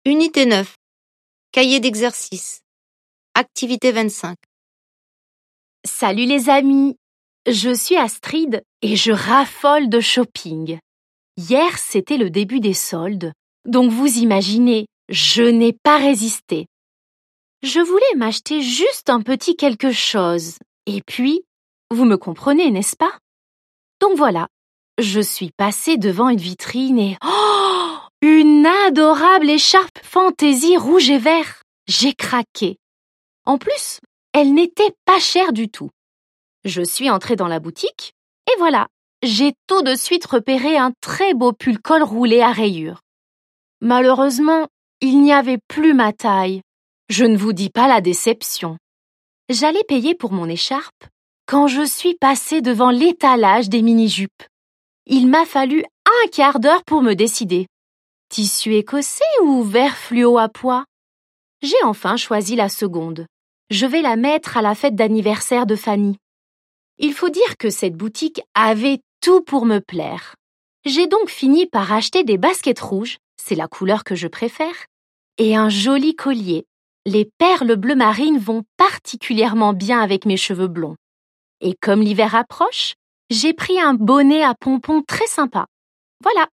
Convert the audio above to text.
Unité 9. Cahier d'exercice. Activité 25. Salut les amis, je suis Astrid et je raffole de shopping. Hier, c'était le début des soldes, donc vous imaginez, je n'ai pas résisté. Je voulais m'acheter juste un petit quelque chose, et puis, vous me comprenez, n'est-ce pas? Donc voilà, je suis passée devant une vitrine et une adorable écharpe fantaisie rouge et vert. J'ai craqué. En plus, elle n'était pas chère du tout. Je suis entrée dans la boutique et voilà, j'ai tout de suite repéré un très beau pull col roulé à rayures. Malheureusement, il n'y avait plus ma taille. Je ne vous dis pas la déception. J'allais payer pour mon écharpe quand je suis passée devant l'étalage des mini-jupes. Il m'a fallu un quart d'heure pour me décider. Tissu écossais ou vert fluo à pois? J'ai enfin choisi la seconde. Je vais la mettre à la fête d'anniversaire de Fanny. Il faut dire que cette boutique avait tout pour me plaire. J'ai donc fini par acheter des baskets rouges, c'est la couleur que je préfère, et un joli collier. Les perles bleu marine vont particulièrement bien avec mes cheveux blonds. Et comme l'hiver approche, j'ai pris un bonnet à pompons très sympa. Voilà,